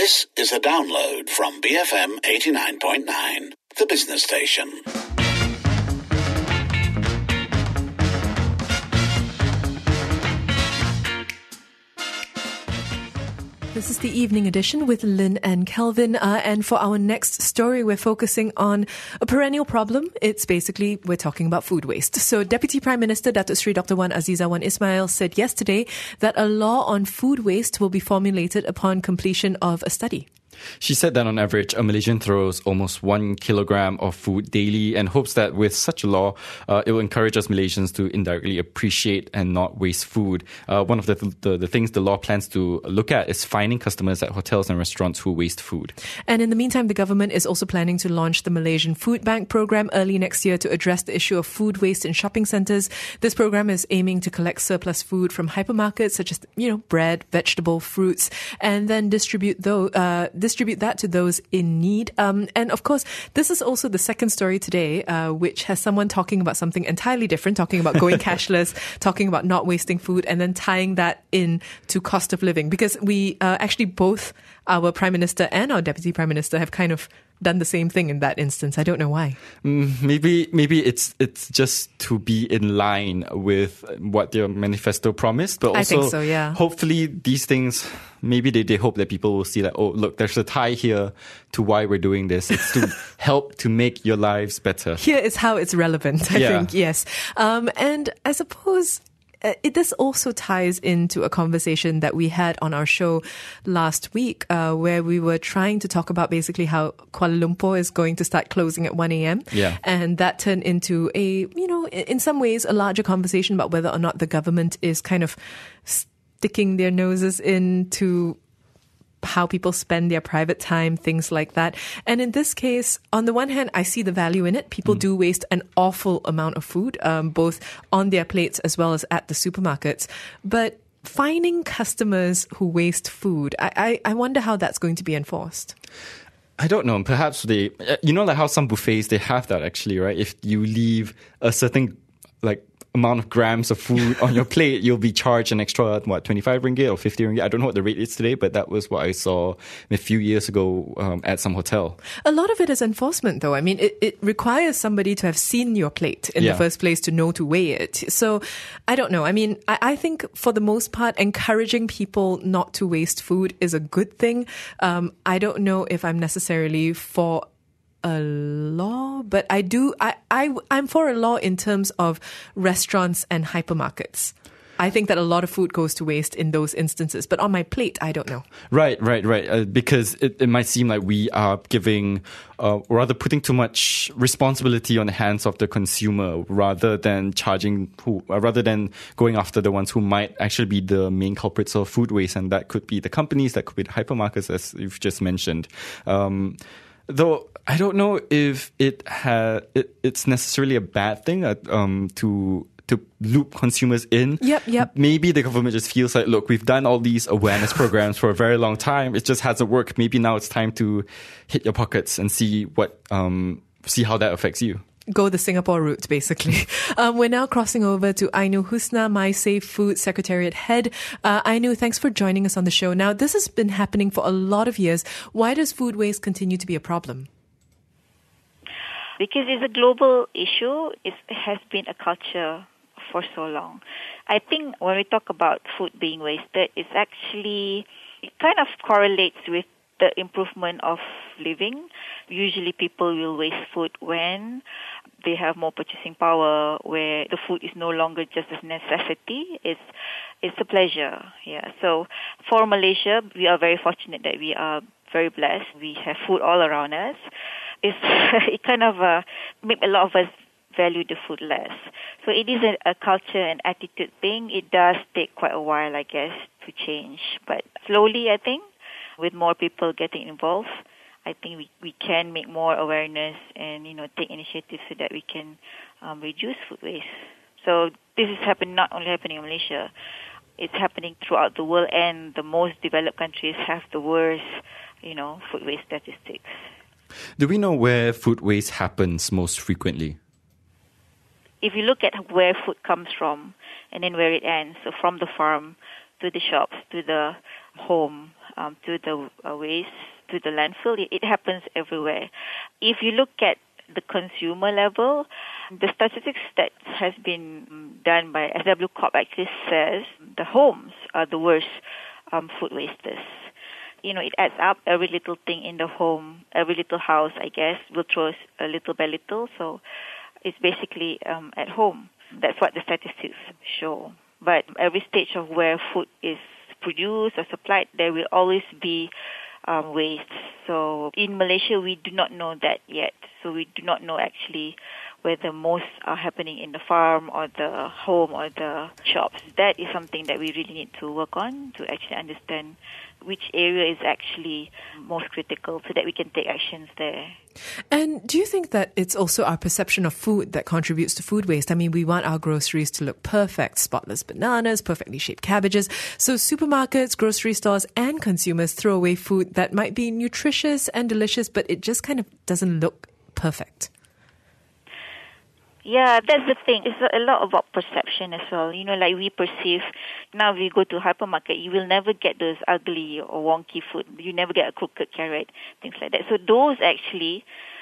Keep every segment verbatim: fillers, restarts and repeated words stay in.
This is a download from B F M eighty-nine point nine, the business station. This is the evening edition with Lynn and Kelvin. Uh, and for our next story, we're focusing on a perennial problem. It's basically, we're talking about food waste. So Deputy Prime Minister Datuk Seri Doctor Wan Azizah Wan Ismail said yesterday that a law on food waste will be formulated upon completion of a study. She said that on average, a Malaysian throws almost one kilogram of food daily and hopes that with such a law, uh, it will encourage us Malaysians to indirectly appreciate and not waste food. Uh, one of the, the the things the law plans to look at is fining customers at hotels and restaurants who waste food. And in the meantime, the government is also planning to launch the Malaysian Food Bank program early next year to address the issue of food waste in shopping centres. This program is aiming to collect surplus food from hypermarkets such as, you know, bread, vegetable, fruits, and then distribute those. Uh, distribute that to those in need. Um, and of course, this is also the second story today, uh, which has someone talking about something entirely different, talking about going cashless, talking about not wasting food, and then tying that in to cost of living. Because we uh, actually both, our Prime Minister and our Deputy Prime Minister, have kind of done the same thing in that instance. I don't know why. Mm, maybe maybe it's it's just to be in line with what their manifesto promised, but also I think so, yeah. Hopefully these things, maybe they, they hope that people will see that, oh, look, there's a tie here to why we're doing this. It's to help to make your lives better. Here is how it's relevant, I yeah. think, yes. Um, and I suppose Uh, it, this also ties into a conversation that we had on our show last week, uh, where we were trying to talk about basically how Kuala Lumpur is going to start closing at one a.m. Yeah. And that turned into a, you know, in some ways, a larger conversation about whether or not the government is kind of sticking their noses into how people spend their private time, things like that. And in this case, on the one hand, I see the value in it. People mm. do waste an awful amount of food, um, both on their plates as well as at the supermarkets. But fining customers who waste food, I, I, I wonder how that's going to be enforced. I don't know. Perhaps they, you know, like how some buffets, they have that actually, right? If you leave a certain, like, amount of grams of food on your plate, you'll be charged an extra, what, twenty-five ringgit or fifty ringgit? I don't know what the rate is today, but that was what I saw a few years ago um, at some hotel. A lot of it is enforcement, though. I mean, it, it requires somebody to have seen your plate in yeah. the first place to know to weigh it. So, I don't know. I mean, I, I think for the most part, encouraging people not to waste food is a good thing. Um, I don't know if I'm necessarily for a law, but I do, I, I, I'm for a law in terms of restaurants and hypermarkets. I think that a lot of food goes to waste in those instances, but on my plate, I don't know. Right, right, right. Uh, because it, it might seem like we are giving, uh, or rather putting too much responsibility on the hands of the consumer rather than charging, who, uh, rather than going after the ones who might actually be the main culprits of food waste. And that could be the companies, that could be the hypermarkets, as you've just mentioned. Um, Though I don't know if it ha- it, it's necessarily a bad thing uh, um, to to loop consumers in. Yep, yep. Maybe the government just feels like, look, we've done all these awareness programs for a very long time. It just hasn't worked. Maybe now it's time to hit your pockets and see what um, see how that affects you. Go the Singapore route, basically. Um, we're now crossing over to Ainu Husna, My Safe Food Secretariat Head. Uh, Ainu, thanks for joining us on the show. Now, this has been happening for a lot of years. Why does food waste continue to be a problem? Because it's a global issue. It has been a culture for so long. I think when we talk about food being wasted, it's actually, it kind of correlates with the improvement of living. Usually people will waste food when they have more purchasing power, where the food is no longer just a necessity, it's it's a pleasure. Yeah. So for Malaysia, we are very fortunate that we are very blessed. We have food all around us. It's it kind of uh, make a lot of us value the food less. So it is a, a culture and attitude thing. It does take quite a while, I guess, to change. But slowly, I think, with more people getting involved, I think we, we can make more awareness and, you know, take initiatives so that we can um, reduce food waste. So this is happening, not only happening in Malaysia, it's happening throughout the world, and the most developed countries have the worst, you know, food waste statistics. Do we know where food waste happens most frequently? If you look at where food comes from and then where it ends, so from the farm to the shops to the home, um, to the uh, waste, to the landfill. It, it happens everywhere. If you look at the consumer level, the statistics that has been done by S W Corp actually says the homes are the worst um, food wasters. You know, it adds up. Every little thing in the home, every little house, I guess, will throw a little by little. So it's basically um, at home. That's what the statistics show. But every stage of where food is produced or supplied, there will always be um, waste. So in Malaysia, we do not know that yet. So we do not know actually whether most are happening in the farm or the home or the shops. That is something that we really need to work on to actually understand which area is actually most critical so that we can take actions there. And do you think that it's also our perception of food that contributes to food waste? I mean, we want our groceries to look perfect, spotless bananas, perfectly shaped cabbages. So supermarkets, grocery stores, and consumers throw away food that might be nutritious and delicious, but it just kind of doesn't look perfect. Yeah, that's the thing. It's a lot about perception as well. You know, like we perceive, now we go to hypermarket, you will never get those ugly or wonky food. You never get a crooked carrot, things like that. So those actually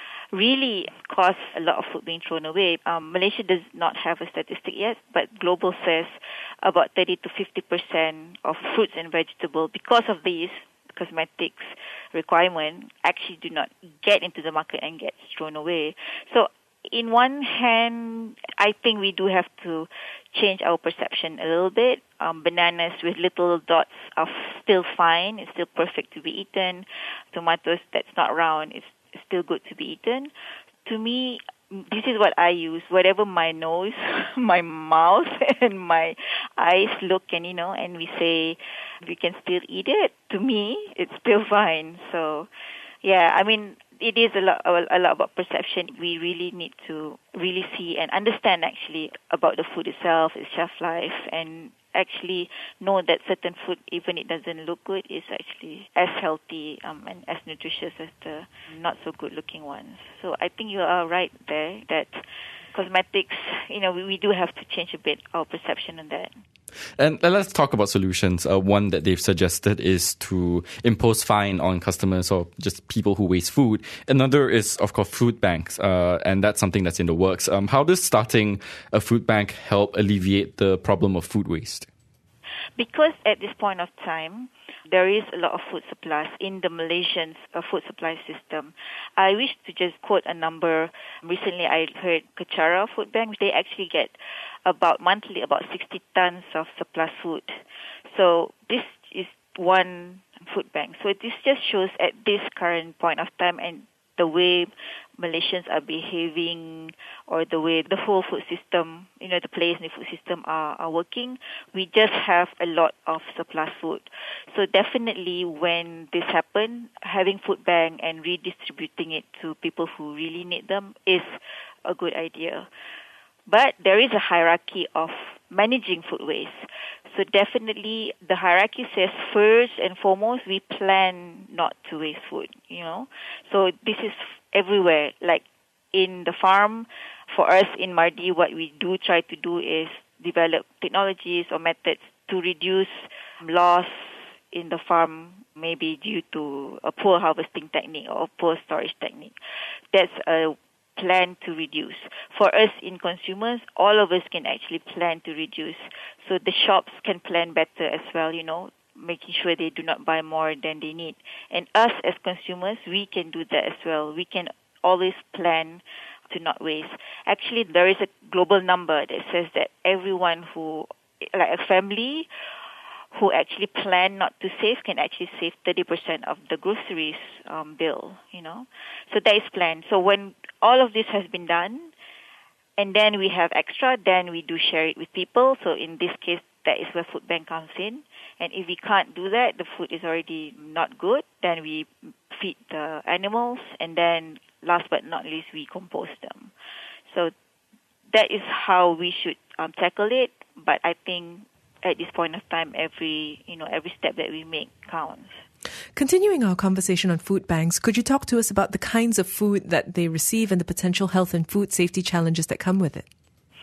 really cause a lot of food being thrown away. Um, Malaysia does not have a statistic yet, but Global says about thirty to fifty percent of fruits and vegetables, because of these cosmetics requirement, actually do not get into the market and get thrown away. So in one hand, I think we do have to change our perception a little bit. Um, bananas with little dots are still fine. It's still perfect to be eaten. Tomatoes that's not round is still good to be eaten. To me, this is what I use. Whatever my nose, my mouth, and my eyes look, and you know, and we say we can still eat it. To me, it's still fine. So, yeah, I mean, it is a lot, a lot about perception. We really need to really see and understand actually about the food itself, its shelf life, and actually know that certain food, even it doesn't look good, is actually as healthy um, and as nutritious as the not so good looking ones. So I think you are right there that cosmetics, you know, we, we do have to change a bit our perception on that. And let's talk about solutions. Uh, one that they've suggested is to impose fine on customers or just people who waste food. Another is, of course, food banks, uh, and that's something that's in the works. Um, how does starting a food bank help alleviate the problem of food waste? Because at this point of time, there is a lot of food supplies in the Malaysian uh, food supply system. I wish to just quote a number. Recently, I heard Kechara Food Bank, they actually get about monthly about sixty tons of surplus food. So this is one food bank. So this just shows at this current point of time and the way Malaysians are behaving, or the way the whole food system, you know, the players in the food system are, are working, we just have a lot of surplus food. So definitely when this happens, having food bank and redistributing it to people who really need them is a good idea. But there is a hierarchy of managing food waste. So definitely the hierarchy says first and foremost, we plan not to waste food, you know. So this is everywhere. Like in the farm, for us in Mardi, what we do try to do is develop technologies or methods to reduce loss in the farm, maybe due to a poor harvesting technique or poor storage technique. That's a plan to reduce. For us in consumers, all of us can actually plan to reduce. So the shops can plan better as well, you know, making sure they do not buy more than they need. And us as consumers, we can do that as well. We can always plan to not waste. Actually, there is a global number that says that everyone who, like a family, who actually plan not to save can actually save thirty percent of the groceries um, bill, you know. So that is planned. So when all of this has been done, and then we have extra, then we do share it with people. So in this case, that is where food bank comes in. And if we can't do that, the food is already not good, then we feed the animals, and then last but not least, we compost them. So that is how we should um, tackle it. But I think at this point of time, every you know every step that we make counts. Continuing our conversation on food banks, could you talk to us about the kinds of food that they receive and the potential health and food safety challenges that come with it?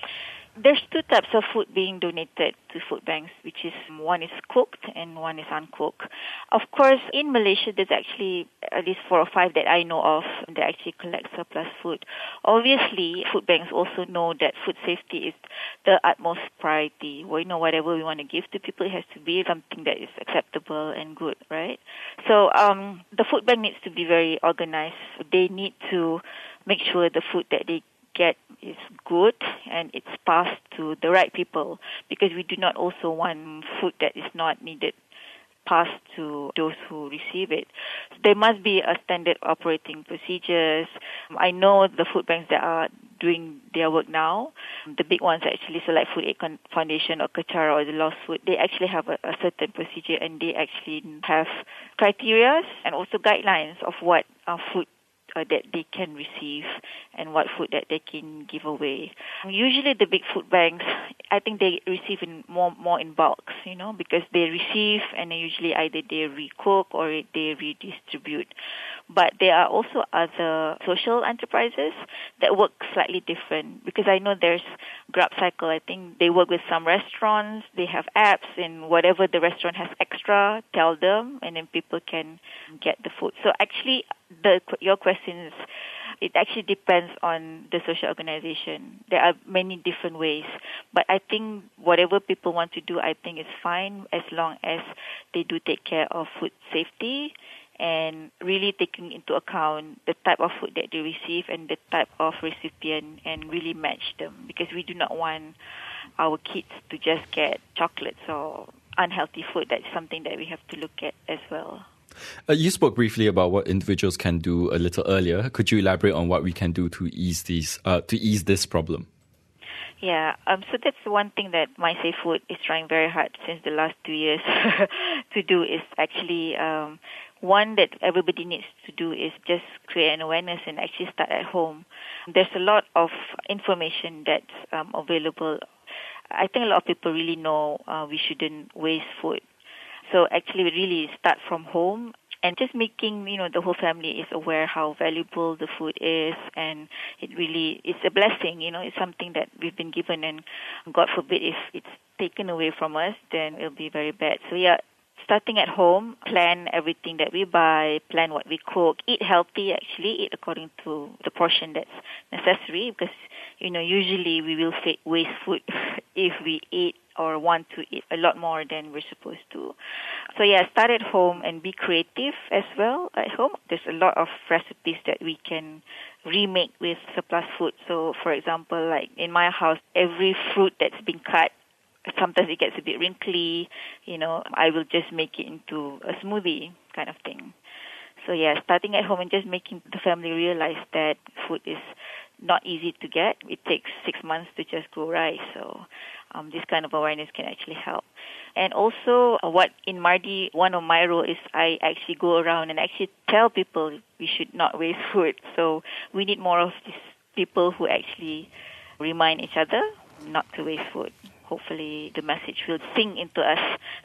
There's two types of food being donated to food banks, which is one is cooked and one is uncooked. Of course, in Malaysia, there's actually at least four or five that I know of that actually collect surplus food. Obviously, food banks also know that food safety is the utmost priority. We know whatever we want to give to people, it has to be something that is acceptable and good, right? So um, the food bank needs to be very organized. They need to make sure the food that they get is good and it's passed to the right people, because we do not also want food that is not needed passed to those who receive it. So there must be a standard operating procedures. I know the food banks that are doing their work now, the big ones actually, so like Food Aid Foundation or Kechara or the Lost Food, they actually have a, a certain procedure and they actually have criteria and also guidelines of what uh, food Uh, that they can receive and what food that they can give away. Usually the big food banks, I think they receive in more more in bulks, you know, because they receive and they usually either they recook or they redistribute. But there are also other social enterprises that work slightly different, because I know there's GrabCycle. I think they work with some restaurants. They have apps, and whatever the restaurant has extra, tell them, and then people can get the food. So actually, the your question is, it actually depends on the social organization. There are many different ways, but I think whatever people want to do, I think is fine as long as they do take care of food safety and really taking into account the type of food that they receive and the type of recipient and really match them, because we do not want our kids to just get chocolates or unhealthy food. That's something that we have to look at as well. Uh, you spoke briefly about what individuals can do a little earlier. Could you elaborate on what we can do to ease these, uh, to ease this problem? Yeah, um, so that's one thing that MySafe is trying very hard since the last two years to do, is actually um, one that everybody needs to do is just create an awareness and actually start at home. There's a lot of information that's um, available. I think a lot of people really know uh, we shouldn't waste food. So actually really start from home and just making, you know, the whole family is aware how valuable the food is, and it really, it's a blessing, you know, it's something that we've been given, and God forbid if it's taken away from us, then it'll be very bad. So yeah, starting at home, plan everything that we buy, plan what we cook, eat healthy actually, eat according to the portion that's necessary, because, you know, usually we will waste food if we eat or want to eat a lot more than we're supposed to. So yeah, start at home and be creative as well at home. There's a lot of recipes that we can remake with surplus food. So for example, like in my house, every fruit that's been cut, sometimes it gets a bit wrinkly, you know, I will just make it into a smoothie kind of thing. So yeah, starting at home and just making the family realize that food is not easy to get. It takes six months to just grow rice. So um, this kind of awareness can actually help. And also uh, what in Mardi, one of my role is I actually go around and actually tell people we should not waste food. So we need more of these people who actually remind each other not to waste food. Hopefully the message will sink into us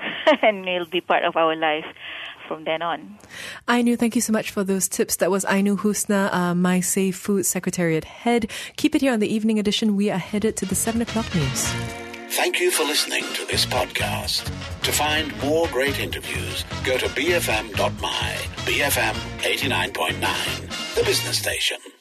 and it'll be part of our life from then on. Ainu, thank you so much for those tips. That was Ainu Husna, uh, MySafe Food Secretariat Head. Keep it here on the Evening Edition. We are headed to the seven o'clock news. Thank you for listening to this podcast. To find more great interviews, go to b f m dot my, B F M eighty-nine point nine, the business station.